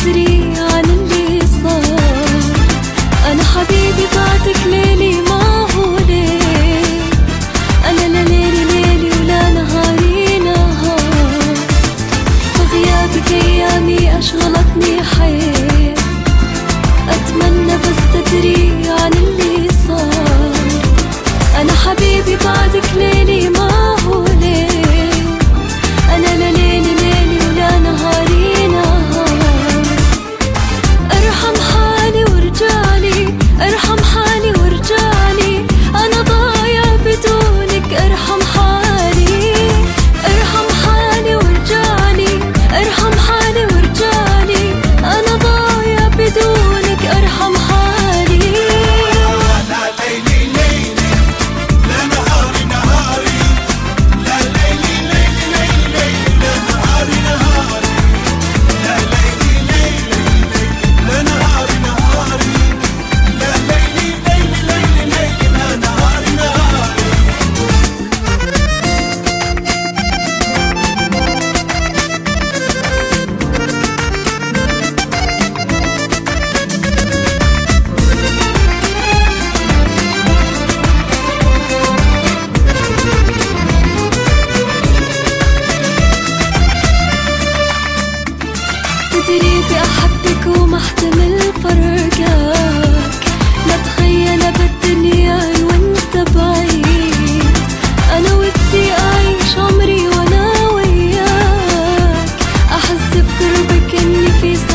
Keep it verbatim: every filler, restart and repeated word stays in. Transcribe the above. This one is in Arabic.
تدري عن اللي صار. أنا حبيبي بعدك ليلي ما هو ليل، أنا لا ليلي ليلي ولا نهاري نهار. بغيابك أيامي أشغلتني حيل، أتمنى بس تدري عن اللي صار. أنا حبيبي بعدك ليلي ما هو ليل، أنا لا ليلي ليلي ولا نهاري نهار. ارحم حالي وارجعلي، ارحم حالي وارجعلي، أنا ضايع بدونك. ارحم حالي، ارحم حالي وارجعلي، ارحم حالي وارجعلي، أنا ضايع بدونك. ارحم حالي. لا ليلي ليلي لا نهاري نهاري، لا ليلي ليلي ليلي ليلي لا نهاري نهاري، لا ليلي ليلي لا نهاري نهاري، لا ليلي ليلي ليلي ليلي لا نهاري نهاري. تدري بأحبك وما احتمل فرقك، لا تخيل بالدنيا وانت بعيد. أنا ودي أعيش عمري وأنا وياك، أحس بقربك إني في